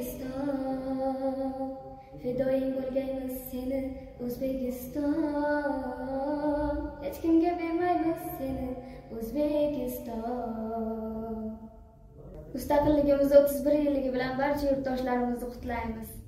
O'zbekiston, fidoying bo'lgaymiz seni O'zbekiston, hech kimga bermaymiz seni O'zbekiston. Mustaqilligimiz 31 yilligi bilan barcha yurtdoshlarimizni qutlaymiz.